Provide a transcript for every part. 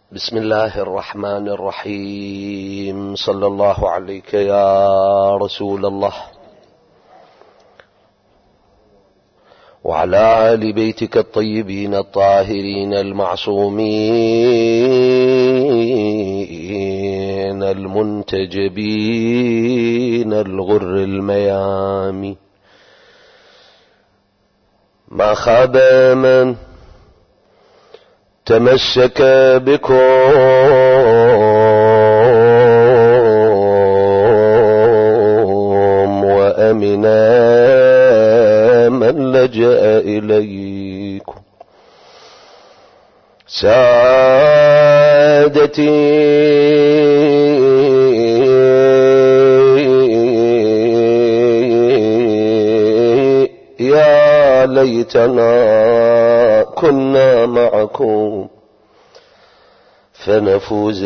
بسم الله الرحمن الرحيم. صلى الله عليك يا رسول الله وعلى آل بيتك الطيبين الطاهرين المعصومين المنتجبين الغر الميامين. ما خاب من تمسك بكم وأمنا من لجأ إليكم. سادتي يا ليتنا كنا معكم فنفوز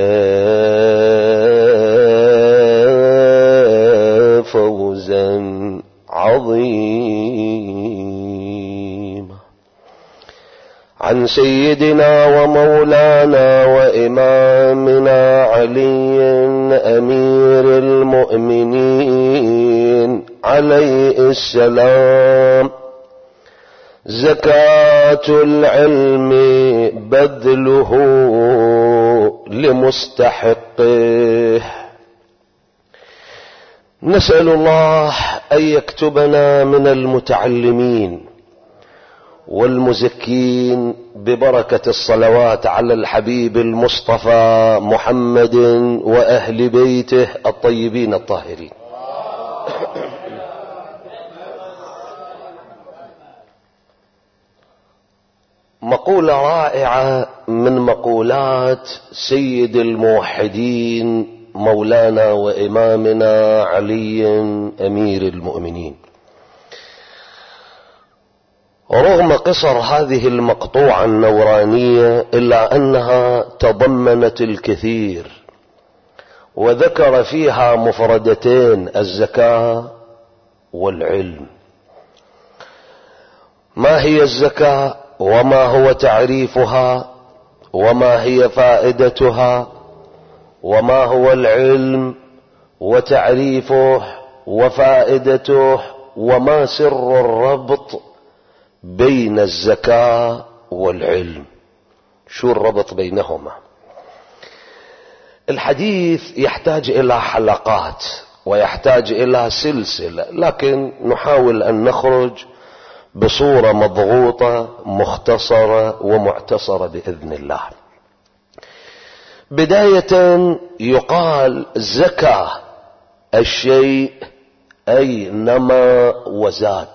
فوزا عظيما. عن سيدنا ومولانا وإمامنا علي أمير المؤمنين عليه السلام: زكاة العلم بذله لمستحقه. نسأل الله أن يكتبنا من المتعلمين والمزكين ببركة الصلوات على الحبيب المصطفى محمد وأهل بيته الطيبين الطاهرين. مقولة رائعة من مقولات سيد الموحدين مولانا وإمامنا علي أمير المؤمنين. رغم قصر هذه المقطوعة النورانية إلا أنها تضمنت الكثير، وذكر فيها مفردتين: الزكاة والعلم. ما هي الزكاة وما هو تعريفها وما هي فائدتها، وما هو العلم وتعريفه وفائدته، وما سر الربط بين الزكاة والعلم، شو الربط بينهما؟ الحديث يحتاج إلى حلقات ويحتاج إلى سلسلة، لكن نحاول أن نخرج بصورة مضغوطة مختصرة ومعتصرة بإذن الله. بداية يقال زكاة الشيء أي نما وزاد.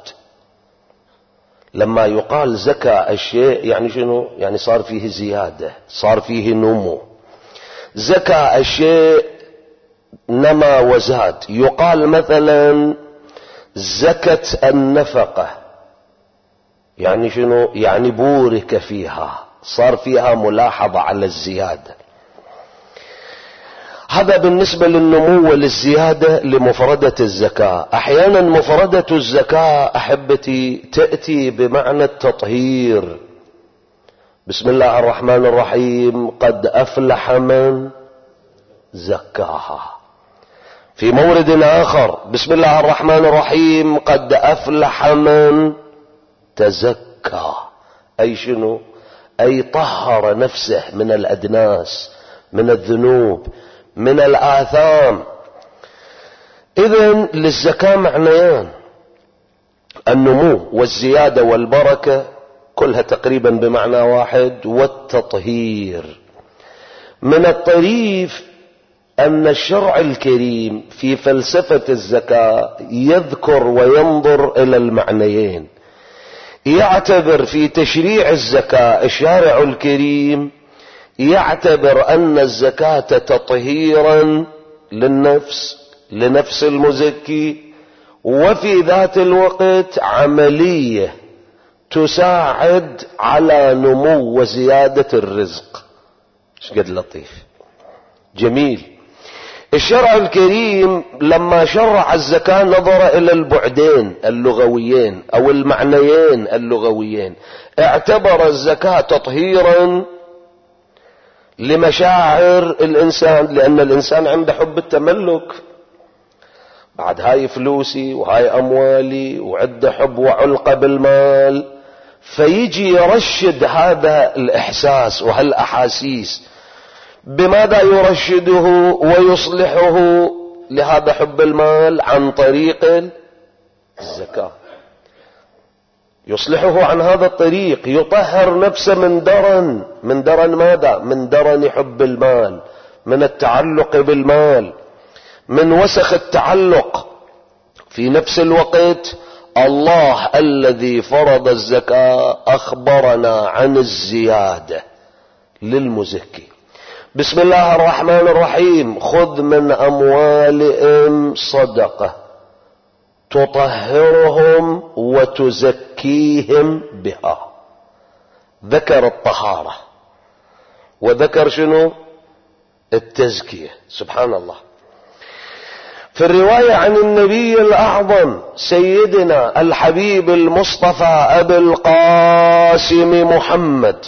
لما يقال زكاة الشيء يعني شنو؟ يعني صار فيه زيادة، صار فيه نمو. زكاة الشيء نما وزاد. يقال مثلا زكت النفقة، يعني شنو؟ يعني بورك فيها، صار فيها ملاحظة على الزيادة. هذا بالنسبة للنمو وللزيادة لمفردة الزكاة. أحيانا مفردة الزكاة أحبتي تأتي بمعنى التطهير. بسم الله الرحمن الرحيم: قد أفلح من زكاها. في مورد آخر: بسم الله الرحمن الرحيم: قد أفلح من تزكى. أي شنو؟ أي طهر نفسه من الأدناس، من الذنوب، من الآثام. إذن للزكاة معنيان: النمو والزيادة والبركة، كلها تقريبا بمعنى واحد، والتطهير. من الطريف أن الشرع الكريم في فلسفة الزكاة يذكر وينظر إلى المعنيين. يعتبر في تشريع الزكاة الشارع الكريم يعتبر أن الزكاة تطهيرا للنفس، لنفس المزكي، وفي ذات الوقت عملية تساعد على نمو وزيادة الرزق. ايش قد لطيف جميل. الشرع الكريم لما شرع الزكاة نظر إلى البعدين اللغويين أو المعنيين اللغويين. اعتبر الزكاة تطهيرا لمشاعر الإنسان، لأن الإنسان عنده حب التملك، بعد هاي فلوسي وهاي أموالي وعنده حب وعلقة بالمال، فيجي يرشد هذا الإحساس وهالأحاسيس. بماذا يرشده ويصلحه لهذا حب المال؟ عن طريق الزكاة. يصلحه عن هذا الطريق، يطهر نفسه من درن ماذا؟ من درن حب المال، من التعلق بالمال، من وسخ التعلق. في نفس الوقت الله الذي فرض الزكاة أخبرنا عن الزيادة للمزكي. بسم الله الرحمن الرحيم: خذ من أموالهم صدقة تطهرهم وتزكيهم بها. ذكر الطهارة وذكر شنو؟ التزكية. سبحان الله. في الرواية عن النبي الأعظم سيدنا الحبيب المصطفى أبي القاسم محمد: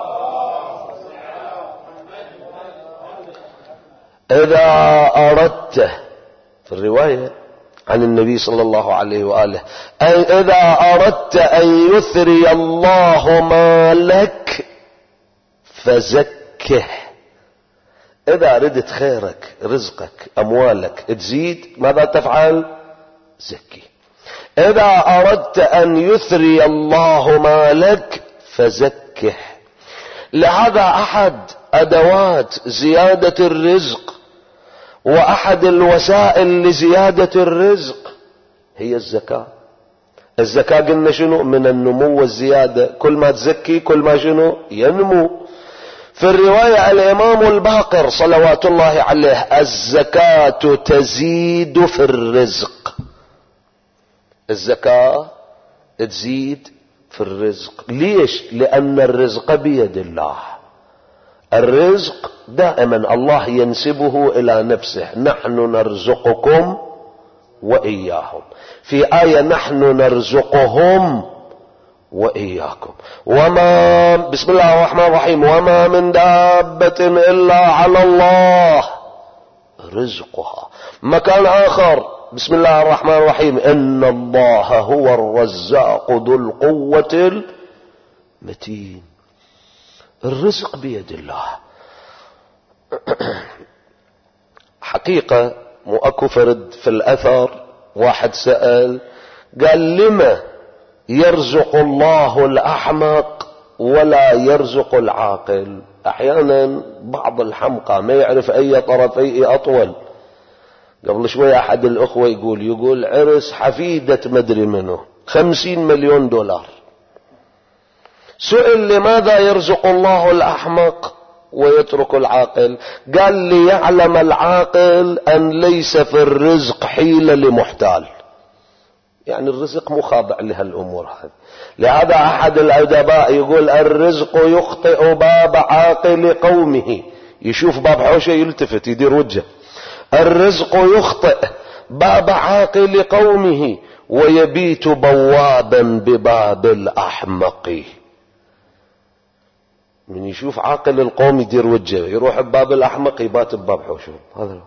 إذا أردت، في الرواية عن النبي صلى الله عليه وآله: إذا أردت أن يثري الله مالك فزكه. إذا أردت خيرك، رزقك، أموالك تزيد، ماذا تفعل؟ زكي. إذا أردت أن يثري الله مالك فزكه. لهذا أحد أدوات زيادة الرزق وأحد الوسائل لزيادة الرزق هي الزكاة. الزكاة قلنا شنو؟ من النمو والزيادة، كل ما تزكي كل ما شنو؟ ينمو. في الرواية الإمام الباقر صلوات الله عليه: الزكاة تزيد في الرزق. الزكاة تزيد في الرزق. ليش؟ لأن الرزق بيد الله. الرزق دائما الله ينسبه إلى نفسه: نحن نرزقكم وإياهم. في آية: نحن نرزقهم وإياكم. بسم الله الرحمن الرحيم: وما من دابة إلا على الله رزقها. مكان آخر: بسم الله الرحمن الرحيم: إن الله هو الرزاق ذو القوة المتين. الرزق بيد الله. حقيقة مو اكو فرد في الأثر واحد سأل قال: لما يرزق الله الأحمق ولا يرزق العاقل؟ أحيانا بعض الحمقى ما يعرف أي طرفيه أطول. قبل شوي أحد الأخوة يقول عرس حفيدة مدري منه 50 مليون دولار. سئل: لماذا يرزق الله الأحمق ويترك العاقل؟ قال: ليعلم العاقل أن ليس في الرزق حيلة لمحتال. يعني الرزق مو خاضع لهالأمور هذه. لهذا أحد الأدباء يقول: الرزق يخطئ باب عاقل قومه. يشوف باب حوشة يلتفت يدير وجهه. الرزق يخطئ باب عاقل قومه ويبيت بوابا بباب الأحمق. من يشوف عاقل القوم يدير وجهه، يروح بباب الأحمق يبات بباب حوشه. هذا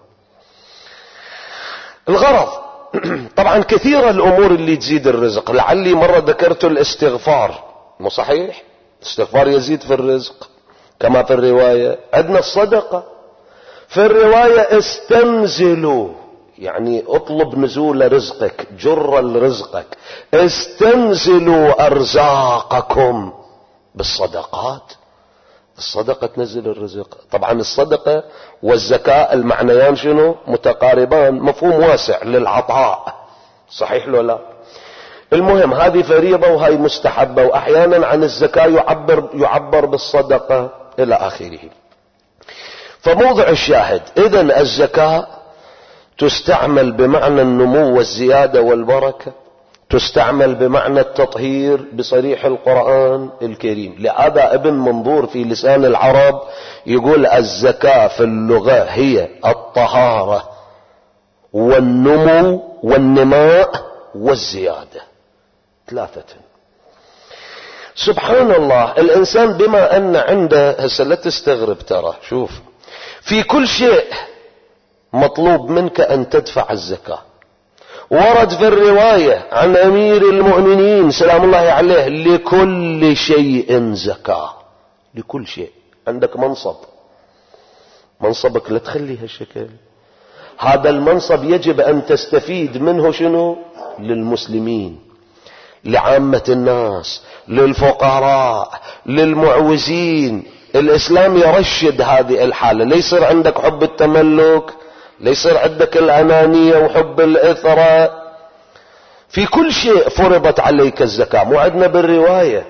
الغرض. طبعا كثيرة الأمور اللي تزيد الرزق. لعلي مرة ذكرت الاستغفار، مو صحيح؟ الاستغفار يزيد في الرزق كما في الرواية. عندنا الصدقة في الرواية: استنزلوا، يعني اطلب نزول رزقك، جر رزقك. استنزلوا أرزاقكم بالصدقات. الصدقة تنزل الرزق. طبعا الصدقة والزكاة المعنيان شنو؟ متقاربان، مفهوم واسع للعطاء. صحيح لو لا؟ المهم هذه فريضة وهي مستحبة. وأحيانا عن الزكاة يعبر بالصدقة إلى آخره. فموضع الشاهد: إذن الزكاة تستعمل بمعنى النمو والزيادة والبركة، تستعمل بمعنى التطهير بصريح القرآن الكريم. لهذا ابن منظور في لسان العرب يقول: الزكاة في اللغة هي الطهارة والنمو والنماء والزيادة، ثلاثة. سبحان الله. الإنسان بما أن عنده هسه لا تستغرب، ترى شوف في كل شيء مطلوب منك أن تدفع الزكاة. ورد في الرواية عن أمير المؤمنين سلام الله عليه: لكل شيء زكاة. لكل شيء. عندك منصبك لا تخليه هالشكل. هذا المنصب يجب أن تستفيد منه شنو؟ للمسلمين، لعامة الناس، للفقراء، للمعوزين. الإسلام يرشد هذه الحالة. لا يصير عندك حب التملك، لا يصير عندك الأنانية وحب الإثرة. في كل شيء فرضت عليك الزكاة. مو عندنا بالرواية: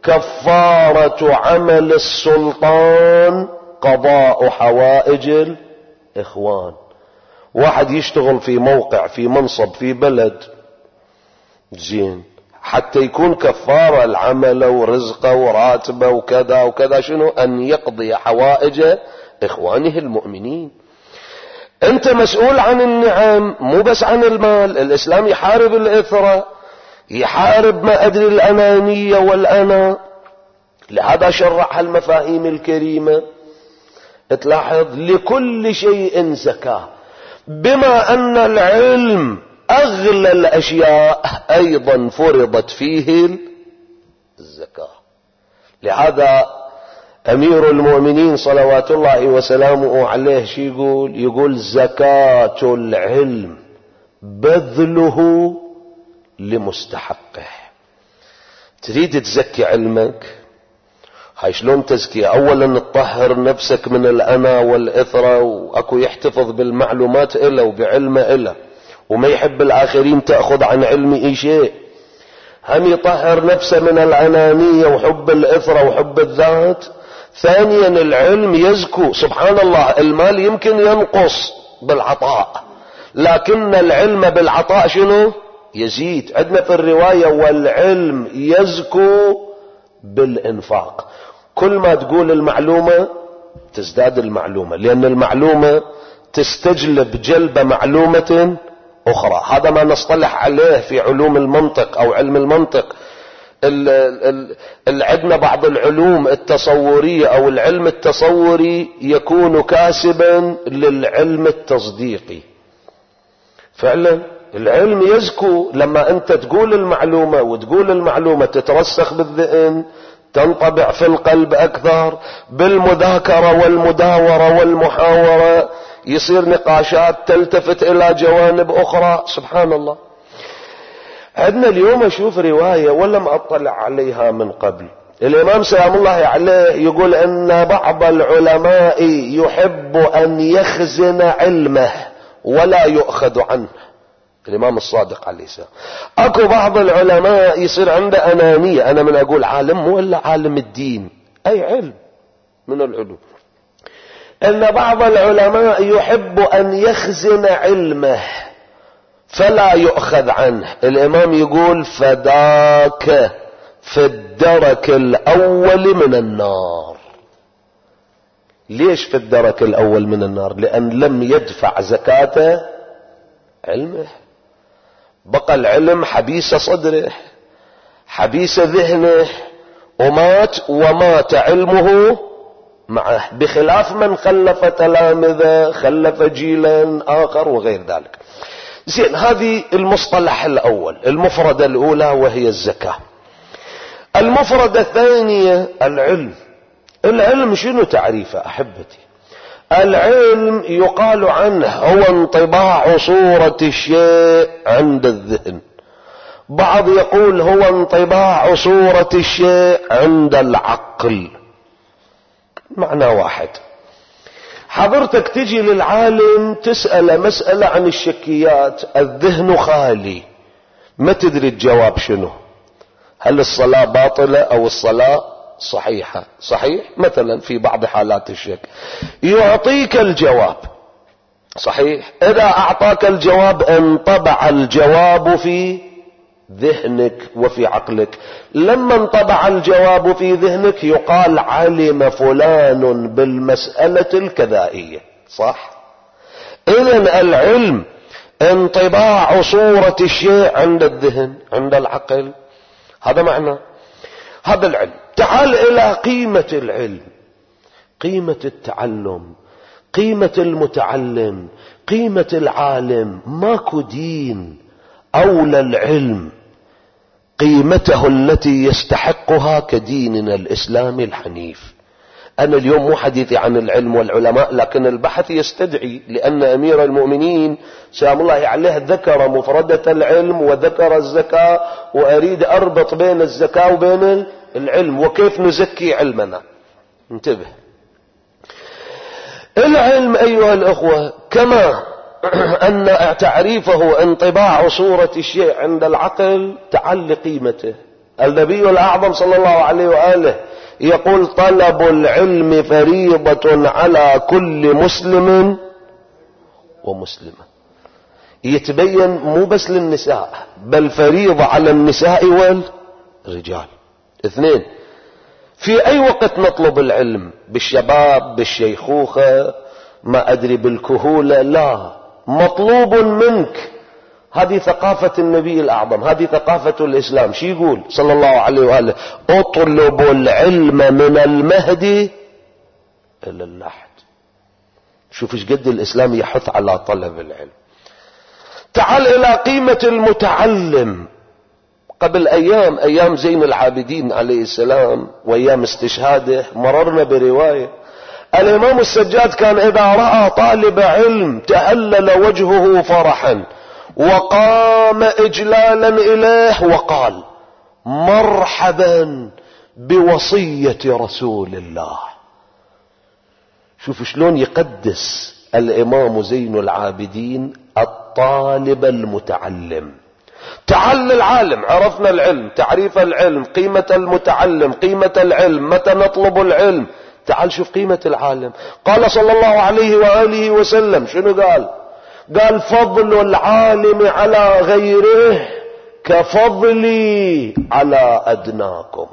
كفارة عمل السلطان قضاء حوائج الإخوان. واحد يشتغل في موقع، في منصب، في بلد زين، حتى يكون كفارة العمل ورزقه وراتبه وكذا وكذا شنو؟ أن يقضي حوائج إخوانه المؤمنين. أنت مسؤول عن النعم، مو بس عن المال. الإسلام يحارب الإثرة، يحارب ما أدري الأنانية والأنا. لهذا شرع هالمفاهيم الكريمة. تلاحظ: لكل شيء زكاة. بما أن العلم أغلى الأشياء أيضا فرضت فيه الزكاة. لهذا أمير المؤمنين صلوات الله وسلامه عليه شو يقول: زكاة العلم بذله لمستحقه. تريد تزكي علمك، هاي شلون تزكية؟ أولا تطهر نفسك من الأنا والإثرة، وأكو يحتفظ بالمعلومات إله وبعلمه إله، وما يحب الآخرين تأخذ عن علمه شيء. هم يطهر نفسه من الأنانية وحب الإثرة وحب الذات. ثانيا العلم يزكو. سبحان الله، المال يمكن ينقص بالعطاء، لكن العلم بالعطاء شنو؟ يزيد. عندنا في الرواية: والعلم يزكو بالإنفاق. كل ما تقول المعلومة تزداد المعلومة، لأن المعلومة تستجلب جلب معلومة أخرى. هذا ما نصطلح عليه في علوم المنطق أو علم المنطق. عندنا بعض العلوم التصورية أو العلم التصوري يكون كاسبا للعلم التصديقي. فعلا العلم يزكو لما أنت تقول المعلومة، وتقول المعلومة تترسخ بالذهن، تنطبع في القلب أكثر. بالمذاكرة والمداورة والمحاورة يصير نقاشات تلتفت إلى جوانب أخرى. سبحان الله. عندنا اليوم أشوف رواية ولم أطلع عليها من قبل. الإمام سلام الله عليه يقول أن بعض العلماء يحب أن يخزن علمه ولا يؤخذ عنه. الإمام الصادق عليه السلام. أكو بعض العلماء يصير عنده أنانية. أنا من أقول عالم مو إلا عالم الدين، أي علم من العلوم. أن بعض العلماء يحب أن يخزن علمه فلا يؤخذ عنه. الإمام يقول: فذاك في الدرك الأول من النار. ليش في الدرك الأول من النار؟ لأن لم يدفع زكاة علمه. بقى العلم حبيس صدره، حبيس ذهنه، ومات علمه معه، بخلاف من خلف تلامذة، خلف جيلا آخر وغير ذلك. زين، هذه المصطلح الأول، المفردة الأولى وهي الزكاة. المفردة الثانية العلم. العلم شنو تعريفه أحبتي؟ العلم يقال عنه هو انطباع صورة الشيء عند الذهن. بعض يقول هو انطباع صورة الشيء عند العقل. معنى واحد. حضرتك تجي للعالم تسأل مسألة عن الشكيات، الذهن خالي، ما تدري الجواب شنو. هل الصلاة باطلة أو الصلاة صحيحة؟ صحيح مثلا في بعض حالات الشك. يعطيك الجواب صحيح. إذا أعطاك الجواب انطبع الجواب في ذهنك وفي عقلك. لما انطبع الجواب في ذهنك يقال: علم فلان بالمسألة الكذائية. صح؟ إذن العلم انطباع صورة الشيء عند الذهن، عند العقل. هذا معنى. هذا العلم. تعال إلى قيمة العلم، قيمة التعلم، قيمة المتعلم، قيمة العالم. ماكو دين أولى العلم قيمته التي يستحقها كديننا الإسلامي الحنيف. أنا اليوم مو حديثي عن العلم والعلماء، لكن البحث يستدعي، لأن أمير المؤمنين سلام الله عليه ذكر مفردة العلم وذكر الزكاة، وأريد أربط بين الزكاة وبين العلم وكيف نزكي علمنا. انتبه، العلم أيها الأخوة كما أن تعريفه انطباع صورة الشيء عند العقل، تعال لقيمته. النبي الأعظم صلى الله عليه وآله يقول: طلب العلم فريضة على كل مسلم ومسلمة. يتبين مو بس للنساء، بل فريضة على النساء والرجال اثنين. في أي وقت نطلب العلم؟ بالشباب، بالشيخوخة، ما أدري بالكهولة؟ لا، مطلوب منك. هذه ثقافة النبي الأعظم، هذه ثقافة الإسلام. شي يقول صلى الله عليه وآله: اطلب العلم من المهدي إلى اللحد. شوف ايش قد الإسلام يحث على طلب العلم. تعال إلى قيمة المتعلم. قبل أيام زين العابدين عليه السلام وأيام استشهاده مررنا برواية الإمام السجاد كان إذا رأى طالب علم تهلل وجهه فرحا وقام إجلالا إليه وقال: مرحبا بوصية رسول الله. شوف شلون يقدس الإمام زين العابدين الطالب المتعلم. تعال العالم، عرفنا العلم، تعريف العلم، قيمة المتعلم، قيمة العلم، متى نطلب العلم. تعال شوف قيمة العالم. قال صلى الله عليه وآله وسلم، شنو قال؟ قال: فضل العالم على غيره كفضلي على أدناكم.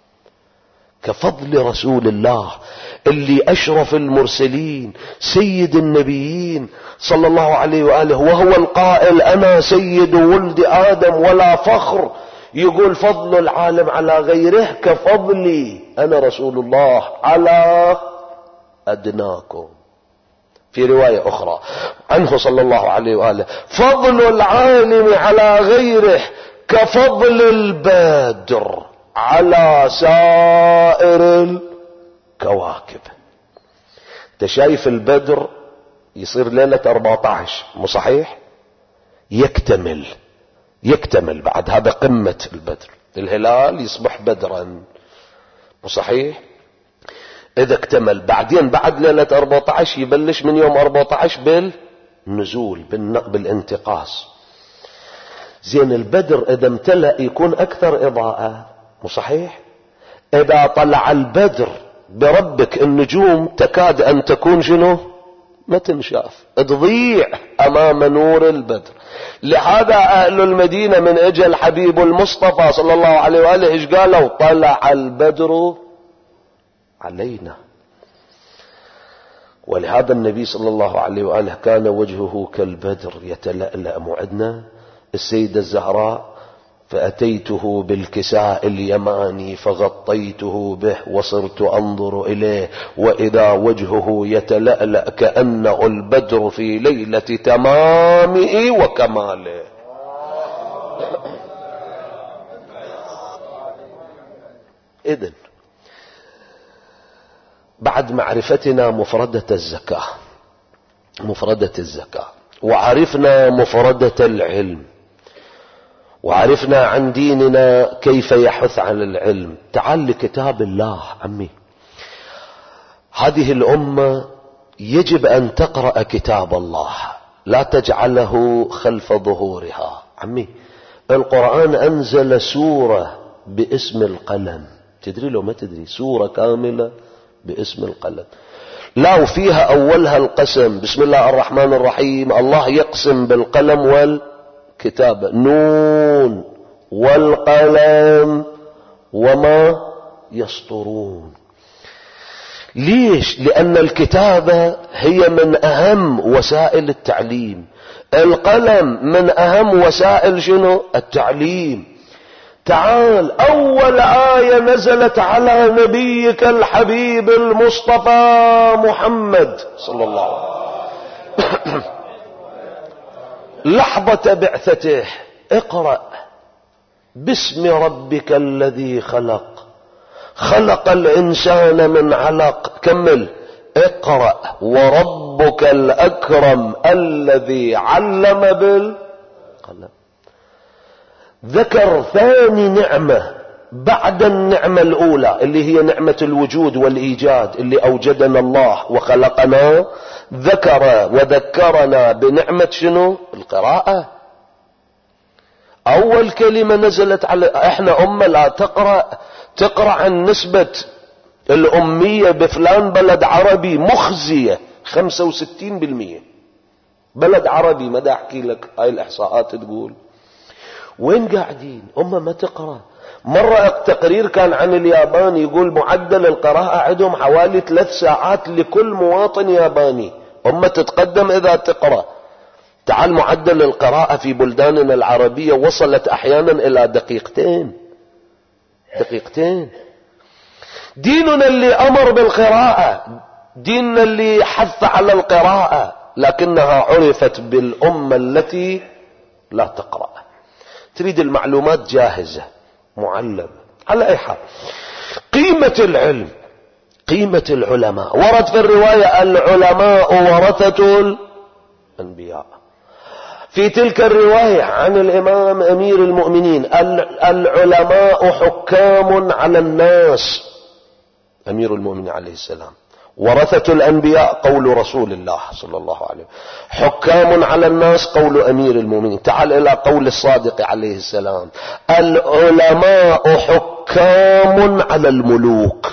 كفضل رسول الله اللي أشرف المرسلين سيد النبيين صلى الله عليه وآله، وهو القائل: أنا سيد ولد آدم ولا فخر. يقول: فضل العالم على غيره كفضلي أنا رسول الله على أدناكم. في رواية أخرى عنه صلى الله عليه وآله: فضل العالم على غيره كفضل البدر على سائر الكواكب. انت شايف البدر يصير ليلة 14، مو صحيح؟ يكتمل بعد هذا قمة البدر، الهلال يصبح بدرا، مو صحيح؟ إذا اكتمل بعدين بعد ليلة 14 يبلش من يوم 14 بالنزول، بالانتقاص. زين البدر إذا امتلأ يكون أكثر إضاءة، مو صحيح؟ إذا طلع البدر بربك النجوم تكاد أن تكون شنو؟ ما تنشاف، تضيع أمام نور البدر. لهذا أهل المدينة من أجل حبيب المصطفى صلى الله عليه وآله إيش قالوا؟ طلع البدر علينا. ولهذا النبي صلى الله عليه وآله كان وجهه كالبدر يتلألأ. معدنا السيدة الزهراء: فأتيته بالكساء اليماني فغطيته به وصرت أنظر إليه وإذا وجهه يتلألأ كأنه البدر في ليلة تمامه وكماله. إذن بعد معرفتنا مفردة الزكاة، وعرفنا مفردة العلم، وعرفنا عن ديننا كيف يحث على العلم، تعال لكتاب الله. عمي، هذه الأمة يجب أن تقرأ كتاب الله، لا تجعله خلف ظهورها. عمي، القرآن أنزل سورة باسم القلم، تدري لو ما تدري؟ سورة كاملة باسم القلم، لا وفيها أولها القسم، بسم الله الرحمن الرحيم، الله يقسم بالقلم والكتابة، نون والقلم وما يسطرون. ليش؟ لأن الكتابة هي من أهم وسائل التعليم، القلم من أهم وسائل شنو؟ التعليم. تعال أول آية نزلت على نبيك الحبيب المصطفى محمد صلى الله عليه وسلم لحظة بعثته: اقرأ باسم ربك الذي خلق، خلق الإنسان من علق. كمل: اقرأ وربك الأكرم الذي علم بالقلم. ذكر ثاني نعمة بعد النعمة الأولى اللي هي نعمة الوجود والإيجاد، اللي أوجدنا الله وخلقنا. ذكر وذكرنا بنعمة شنو؟ القراءة. أول كلمة نزلت على احنا أمة لا تقرأ عن نسبة الأمية بفلان بلد عربي مخزية 65%. بلد عربي، ما دا أحكي لك هاي الإحصاءات تقول. وين قاعدين أمة ما تقرأ؟ مرة تقرير كان عن اليابان يقول معدل القراءة عندهم حوالي 3 ساعات لكل مواطن ياباني. أمة تتقدم إذا تقرأ. تعال معدل القراءة في بلداننا العربية وصلت أحيانا إلى دقيقتين. ديننا اللي أمر بالقراءة، ديننا اللي حث على القراءة، لكنها عرفت بالأمة التي لا تقرأ. تريد المعلومات جاهزة معلمة. على أي حال، قيمة العلم، قيمة العلماء. ورد في الرواية: العلماء ورثة الأنبياء. في تلك الرواية عن الإمام أمير المؤمنين: العلماء حكام على الناس. أمير المؤمنين عليه السلام. ورثة الأنبياء قول رسول الله صلى الله عليه وسلم. حكام على الناس قول أمير المؤمنين. تعال إلى قول الصادق عليه السلام: العلماء حكام على الملوك.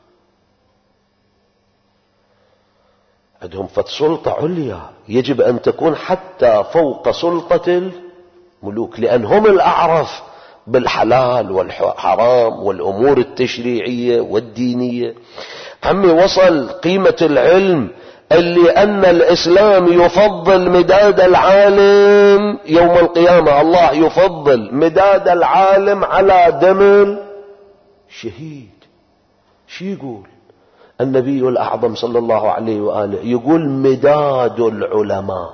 عندهم سلطة عليا يجب أن تكون حتى فوق سلطة الملوك، لأنهم الأعرف بالحلال والحرام والأمور التشريعية والدينية. عمي وصل قيمة العلم اللي أن الإسلام يفضل مداد العالم يوم القيامة. الله يفضل مداد العالم على دم الشهيد. شو يقول النبي الأعظم صلى الله عليه وآله؟ يقول: مداد العلماء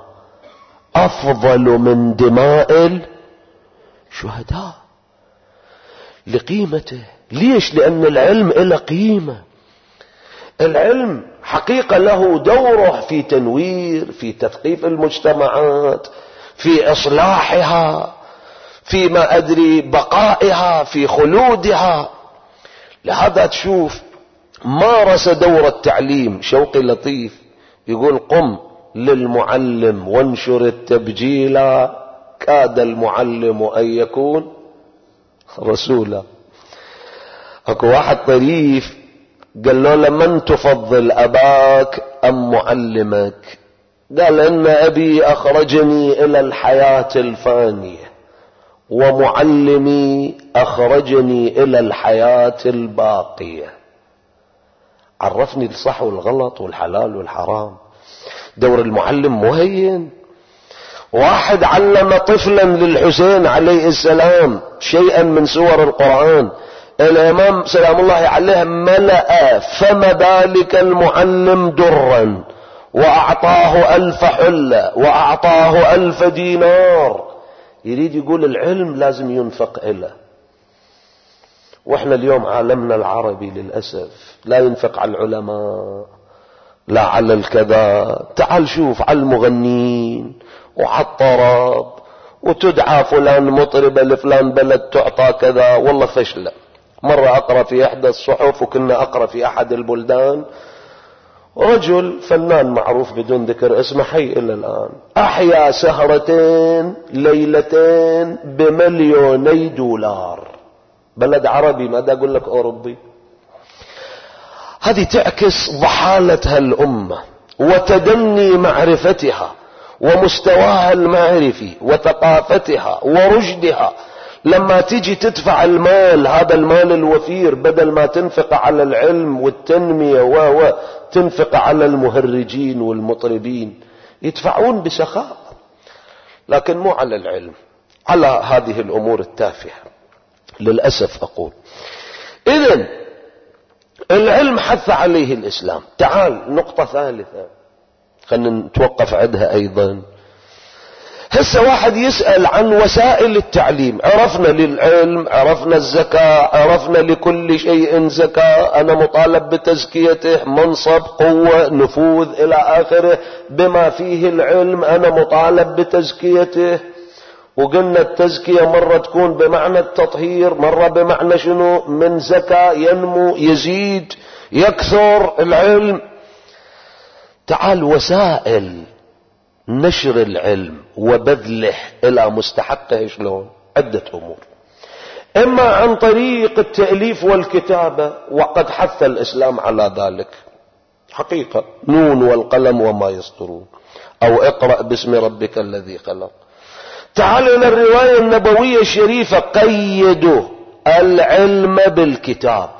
أفضل من دماء الشهداء. لقيمته. ليش؟ لأن العلم له قيمة. العلم حقيقة له دوره في تنوير، في تثقيف المجتمعات، في إصلاحها، في ما أدري بقائها، في خلودها. لهذا تشوف مارس دور التعليم. شوقي لطيف يقول: قم للمعلم وانشر التبجيل، كاد المعلم أن يكون رسولا. اكو واحد طريف قال له: لمن تفضل أباك أم معلمك؟ قال: إن أبي أخرجني إلى الحياة الفانية، ومعلمي أخرجني إلى الحياة الباقية. عرفني الصح والغلط والحلال والحرام. دور المعلم مهين. واحد علم طفلا للحسين عليه السلام شيئا من سور القرآن، الإمام سلام الله عليه ملأ فم ذلك المعلم درا، وأعطاه 1000 حلة، وأعطاه 1000 دينار. يريد يقول العلم لازم ينفق إله. واحنا اليوم عالمنا العربي للأسف لا ينفق على العلماء، لا على الكذا. تعال شوف على المغنين وعلى الطرب، وتدعى فلان مطربة لفلان بلد تعطى كذا. والله فشلة. مرة أقرأ في إحدى الصحف، وكنا أقرأ في أحد البلدان، رجل فنان معروف بدون ذكر اسمه حي إلى الآن، أحيا سهرتين ليلتين ب2,000,000 دولار. بلد عربي، ما دا أقول لك أوروبي. هذه تعكس ضحالة هالأمة وتدني معرفتها ومستواها المعرفي وثقافتها ورشدها. لما تيجي تدفع المال، هذا المال الوفير، بدل ما تنفق على العلم والتنمية وتنفق على المهرجين والمطربين، يدفعون بسخاء، لكن مو على العلم، على هذه الأمور التافهة. للأسف أقول. إذن العلم حث عليه الإسلام. تعال نقطة ثالثة خلنا نتوقف عندها أيضا. هسه واحد يسأل عن وسائل التعليم. عرفنا للعلم، عرفنا الزكاة، عرفنا لكل شيء زكاة، أنا مطالب بتزكيته، منصب، قوة، نفوذ إلى آخره، بما فيه العلم أنا مطالب بتزكيته. وقلنا التزكية مرة تكون بمعنى التطهير، مرة بمعنى شنو؟ من زكاة ينمو يزيد يكثر العلم. تعال وسائل نشر العلم وبذله إلى مستحقه شلون؟ عدة أمور. إما عن طريق التأليف والكتابة، وقد حث الإسلام على ذلك حقيقة، نون والقلم وما يسطرون، أو اقرأ باسم ربك الذي خلق. تعال إلى الرواية النبوية الشريفة، قيدوا العلم بالكتاب.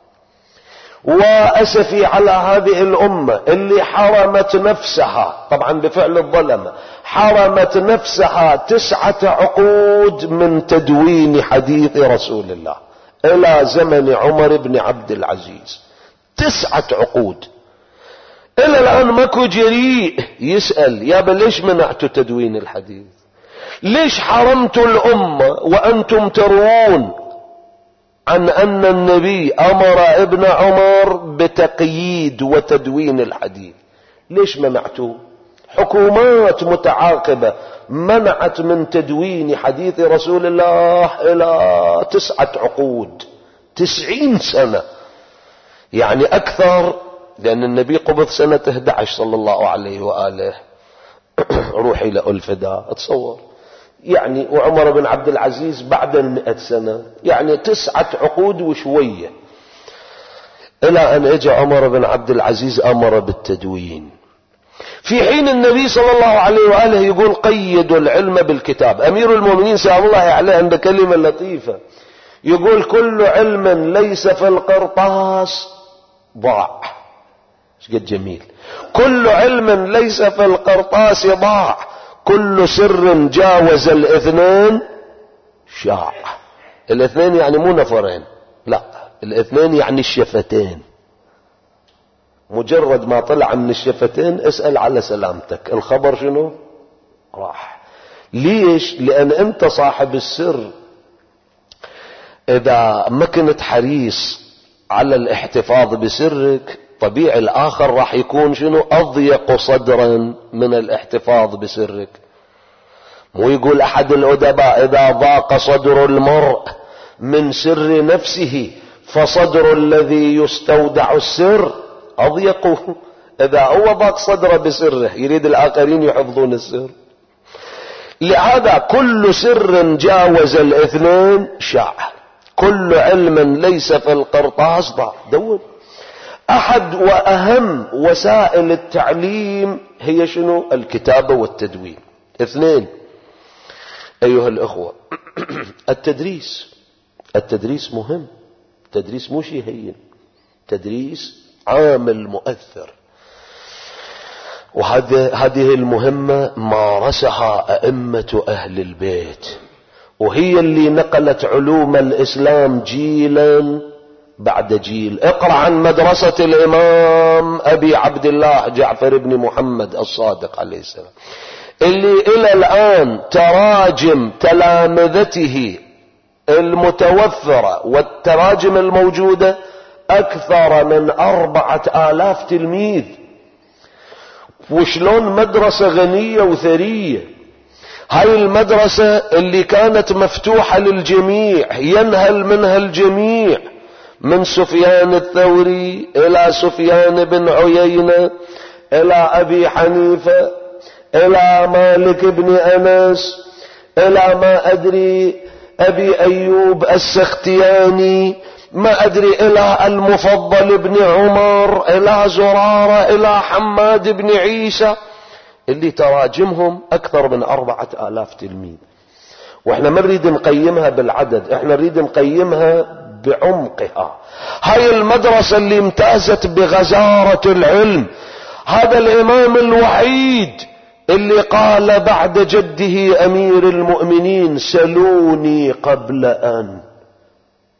وأسفي على هذه الأمة اللي حرمت نفسها، طبعا بفعل الظلمة، حرمت نفسها 9 عقود من تدوين حديث رسول الله إلى زمن عمر بن عبد العزيز. 9 عقود. إلى الآن ماكو جريء يسأل يا ليش منعتوا تدوين الحديث؟ ليش حرمتوا الأمة وأنتم تروون عن أن النبي أمر ابن عمر بتقييد وتدوين الحديث؟ ليش منعتوه؟ حكومات متعاقبة منعت من تدوين حديث رسول الله إلى 9 عقود، 90 سنة، يعني أكثر، لأن النبي قبض سنة 11 صلى الله عليه وآله. روحي لألفدا اتصور يعني، وعمر بن عبد العزيز بعد 100 سنة، يعني 9 عقود وشوية، إلى أن اجى عمر بن عبد العزيز أمر بالتدوين. في حين النبي صلى الله عليه وآله يقول قيدوا العلم بالكتاب. أمير المؤمنين سلام الله عليه عنده كلمة لطيفة، يقول كل علم ليس في القرطاس ضاع. ايش قد جميل. كل علم ليس في القرطاس ضاع، كل سر جاوز 2 شاع. 2 يعني مو نفرين، لا، 2 يعني الشفتين. مجرد ما طلع من الشفتين اسأل على سلامتك، الخبر شنو؟ راح. ليش؟ لأن أنت صاحب السر إذا ما كنت حريص على الاحتفاظ بسرك، طبيعي الآخر راح يكون شنو؟ أضيق صدرا من الاحتفاظ بسرك. مو يقول أحد الأدباء إذا ضاق صدر المرء من سر نفسه فصدر الذي يستودع السر أضيقه. إذا هو ضاق صدره بسره يريد الآخرين يحفظون السر. لهذا كل سر جاوز 2 شاع، كل علم ليس في القرطاس ضاع. دور. أحد وأهم وسائل التعليم هي شنو؟ الكتابة والتدوين. 2 أيها الأخوة، التدريس مهم. التدريس مو شيء هين، تدريس عامل مؤثر. وهذه المهمة مارسها أئمة أهل البيت، وهي اللي نقلت علوم الإسلام جيلا بعد جيل. اقرأ عن مدرسة الإمام أبي عبد الله جعفر بن محمد الصادق عليه السلام، اللي إلى الآن تراجم تلامذته المتوفرة والتراجم الموجودة أكثر من 4000 تلميذ. وشلون مدرسة غنية وثرية. هاي المدرسة اللي كانت مفتوحة للجميع، ينهل منها الجميع، من سفيان الثوري إلى سفيان بن عيينة إلى أبي حنيفة إلى مالك بن أنس إلى ما أدري أبي أيوب السختياني، ما أدري إلى المفضل بن عمر إلى زرارة إلى حماد بن عيسى، اللي تراجمهم أكثر من 4000 تلميذ. وإحنا ما نريد نقيمها بالعدد، إحنا نريد نقيمها بعمقها. هاي المدرسة اللي امتازت بغزارة العلم. هذا الإمام الوحيد اللي قال بعد جده أمير المؤمنين سلوني قبل أن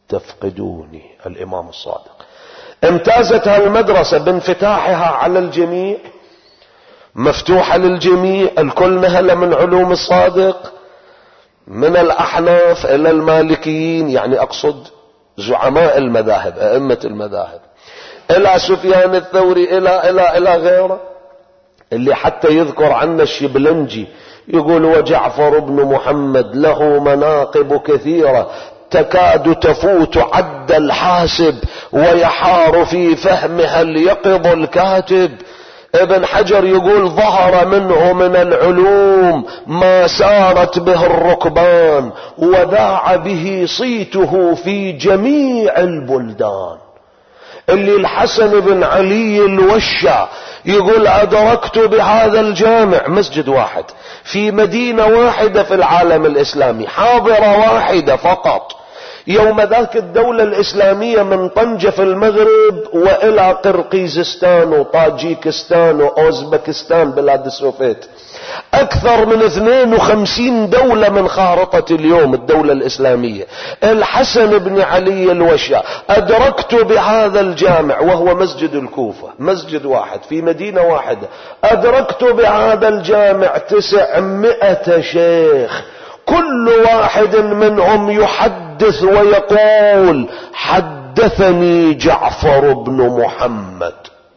تفقدوني. الإمام الصادق. امتازت هالمدرسة بانفتاحها على الجميع، مفتوحة للجميع، الكل نهل من علوم الصادق، من الأحناف إلى المالكيين، يعني أقصد زعماء المذاهب، أئمة المذاهب، إلى سفيان الثوري، إلى غيره، اللي حتى يذكر عنه الشبلنجي يقول: وجعفر بن محمد له مناقب كثيرة تكاد تفوت عد الحاسب، ويحار في فهمها اليقظ الكاتب. ابن حجر يقول: ظهر منه من العلوم ما سارت به الركبان، وذاع به صيته في جميع البلدان. اللي الحسن بن علي الوشع يقول: أدركت بهذا الجامع، مسجد واحد في مدينة واحدة في العالم الإسلامي، حاضرة واحدة فقط، يوم ذاك الدولة الإسلامية من طنجة في المغرب وإلى قرقيزستان وطاجيكستان وأوزبكستان بلاد السوفيت، أكثر من 52 دولة من خارطة اليوم الدولة الإسلامية. الحسن بن علي الوشع أدركت بهذا الجامع وهو مسجد الكوفة، مسجد واحد في مدينة واحدة، أدركت بهذا الجامع 900 شيخ، كل واحد منهم يحدث ويقول: حدثني جعفر بن محمد.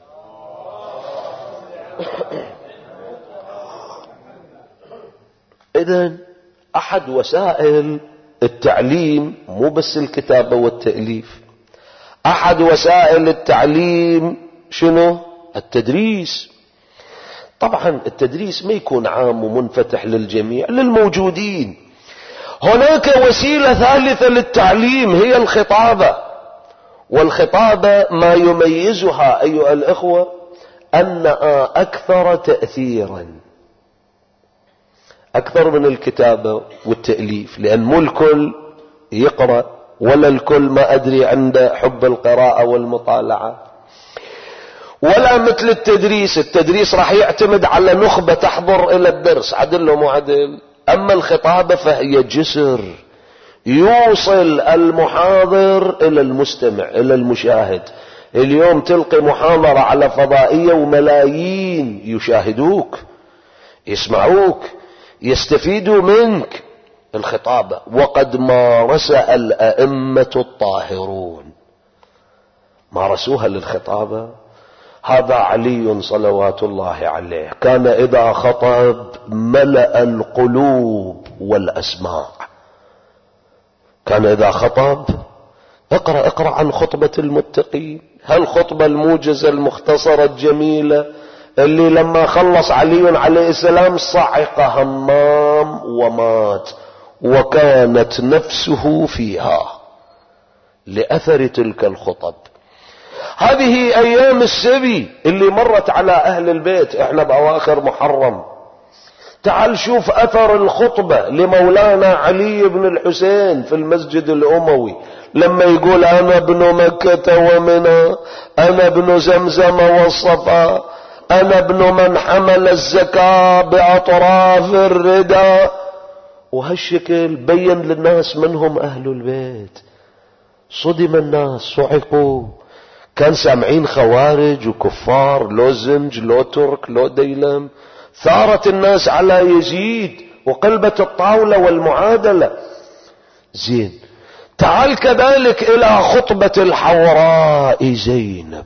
إذن أحد وسائل التعليم مو بس الكتابة والتأليف، أحد وسائل التعليم شنو؟ التدريس. طبعا التدريس ما يكون عام ومنفتح للجميع، للموجودين. هناك وسيلة ثالثة للتعليم هي الخطابة، والخطابة ما يميزها أيها الأخوة أنها أكثر تأثيرا، أكثر من الكتابة والتأليف، لأن مو الكل يقرأ، ولا الكل ما أدري عنده حب القراءة والمطالعة، ولا مثل التدريس. التدريس راح يعتمد على نخبة تحضر إلى الدرس عدل ومعدل. أما الخطابة فهي جسر يوصل المحاضر إلى المستمع، إلى المشاهد. اليوم تلقي محاضرة على فضائية وملايين يشاهدوك، يسمعوك، يستفيدوا منك. الخطابة وقد مارسها الأئمة الطاهرون، مارسوها للخطابة. هذا علي صلوات الله عليه كان إذا خطب ملأ القلوب والأسماع. كان إذا خطب، اقرأ عن خطبة المتقين، هالخطبة الموجزة المختصرة الجميلة اللي لما خلص علي عليه السلام صعق همام ومات، وكانت نفسه فيها لأثر تلك الخطب. هذه أيام السبي اللي مرت على أهل البيت، احنا بأواخر محرم. تعال شوف أثر الخطبة لمولانا علي بن الحسين في المسجد الأموي لما يقول: أنا ابن مكة ومنى، أنا ابن زمزم والصفا، أنا ابن من حمل الزكاة بأطراف الردى. وهالشكل بين للناس من هم أهل البيت. صدم الناس، صعقوا، كان سامعين خوارج وكفار، لو زنج لو ترك لو ديلم. ثارت الناس على يزيد وقلبت الطاولة والمعادلة. زين، تعال كذلك إلى خطبة الحوراء زينب.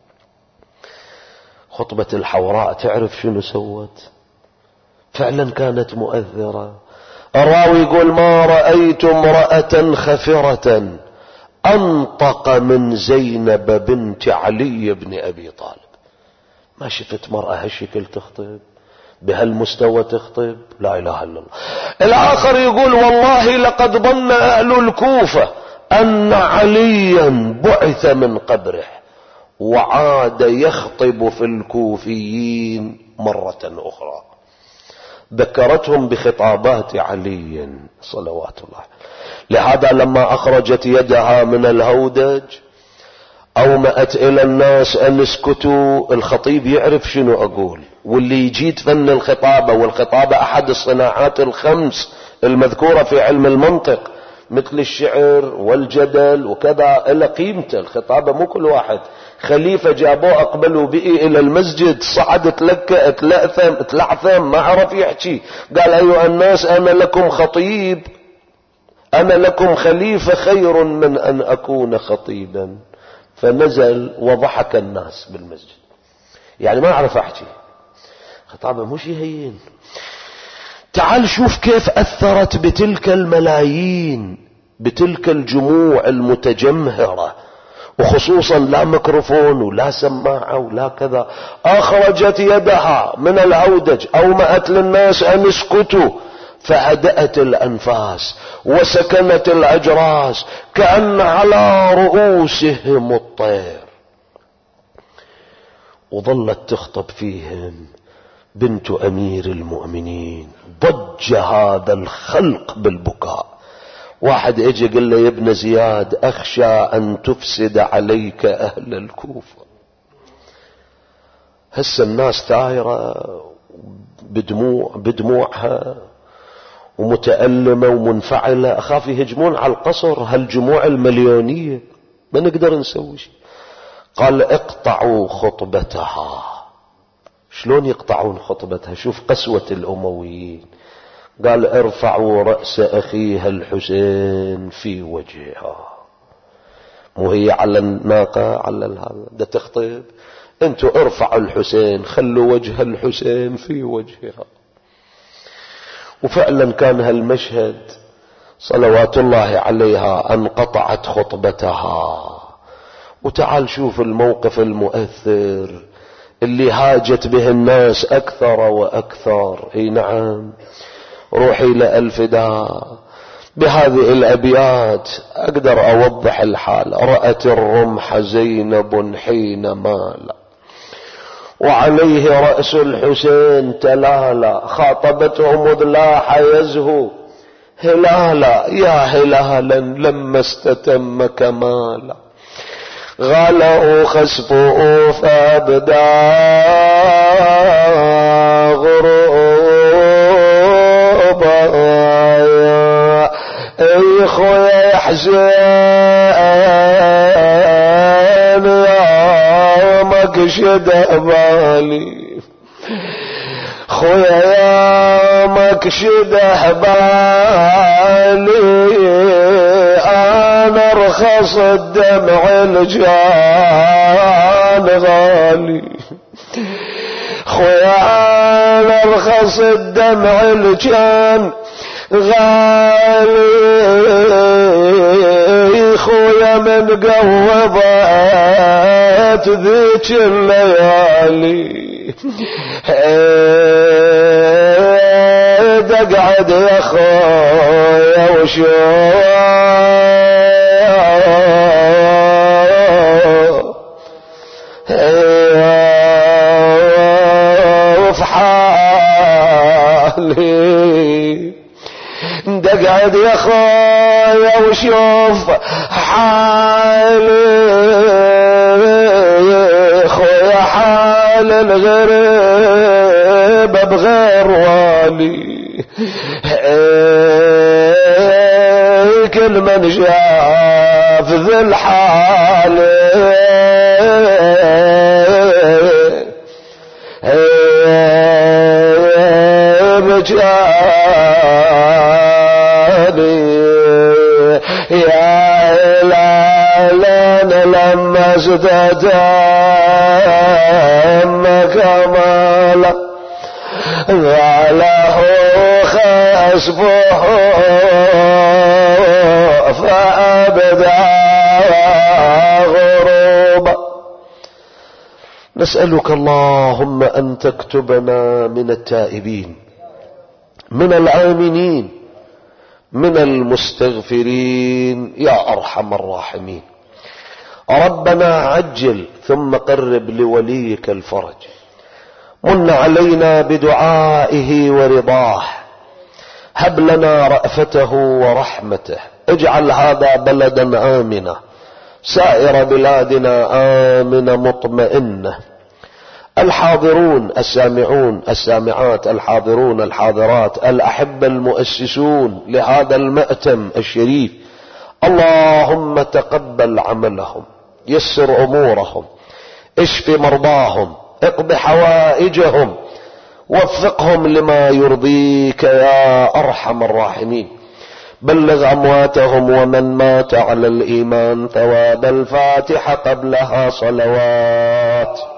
خطبة الحوراء تعرف شنو سوت؟ فعلا كانت مؤثرة. الراوي يقول: ما رأيت امرأة خفرة أنطق من زينب بنت علي بن أبي طالب. ما شفت مرأة هالشكل تخطب، بهالمستوى تخطب، لا إله إلا الله. الآخر يقول: والله لقد ظن أهل الكوفة أن عليا بعث من قبره، وعاد يخطب في الكوفيين مرة أخرى. ذكرتهم بخطابات علي صلوات الله. لهذا لما أخرجت يدها من الهودج أومأت إلى الناس أن اسكتوا. الخطيب يعرف شنو أقول، واللي يجيد فن الخطابة، والخطابة أحد الصناعات الخمس المذكورة في علم المنطق، مثل الشعر والجدل وكذا إلى قيمته. الخطابة مو كل واحد خليفة جابوه أقبلوا به إلى المسجد صعد تلكأ تلعثم ما عرف يحكي، قال أيها الناس أنا لكم خطيب، أنا لكم خليفة خير من أن أكون خطيبا. فنزل وضحك الناس بالمسجد، يعني ما أعرف أحكي. خطابة مو شيء هين. تعال شوف كيف أثرت بتلك الملايين، بتلك الجموع المتجمهرة، وخصوصا لا ميكروفون ولا سماعة ولا كذا. أخرجت يدها من الهودج أومأت للناس أن اسكتوا، فهدأت الأنفاس وسكنت الأجراس كأن على رؤوسهم الطير. وظلت تخطب فيهم بنت أمير المؤمنين. ضج هذا الخلق بالبكاء. واحد اجي قال له يا ابن زياد أخشى أن تفسد عليك أهل الكوفة. هسه الناس ثايرة بدموعها ومتألمة ومنفعلة، أخاف يهجمون على القصر هالجموع المليونية، ما نقدر نسوي شيء. قال اقطعوا خطبتها. شلون يقطعون خطبتها؟ شوف قسوة الأمويين. قال ارفعوا رأس أخيها الحسين في وجهها. مو هي على الناقة على هذا ده تخطب، انتوا ارفعوا الحسين، خلوا وجه الحسين في وجهها. وفعلا كان هالمشهد صلوات الله عليها انقطعت خطبتها. وتعال شوف الموقف المؤثر اللي هاجت به الناس أكثر وأكثر. اي نعم، روحي للفداء بهذه الأبيات أقدر أوضح الحال. رأت الرمح زينب حين مال وعليه رأس الحسين تلالا، خاطبته مذ لاح يزهو هلالا، يا هلالا لما استتم كمالا. غلأ خسفه فابدا غروبا، اي خويا حزين يا مكشد بالي، خويا يا مكشد بالي، انا رخص الدمع الجان غالي، خويا انا رخص الدمع الجان غالي، خويا من قوضت ذيك الليالي، اقعد يا خويا وشوف حالي، اقعد يا خويا وشوف حالي، خويا حال الغريب بغير والي، كل من شاف ذي الحال بجاني، يا هلال لما ازددم كمالا، وله خسبه فأبدى غروبا. نسألك اللهم أن تكتبنا من التائبين، من الآمنين، من المستغفرين يا أرحم الراحمين. ربنا عجل ثم قرب لوليك الفرج، من علينا بدعائه ورضاه، هب لنا رأفته ورحمته، اجعل هذا بلدا آمنا، سائر بلادنا آمنة مطمئنة، الحاضرون السامعون السامعات، الحاضرون الحاضرات، الأحبة المؤسسون لهذا المأتم الشريف، اللهم تقبل عملهم، يسر أمورهم، اشف مرضاهم، اقض حوائجهم، وفقهم لما يرضيك يا أرحم الراحمين. بلغ أمواتهم ومن مات على الإيمان ثواب الفاتحة قبلها صلوات.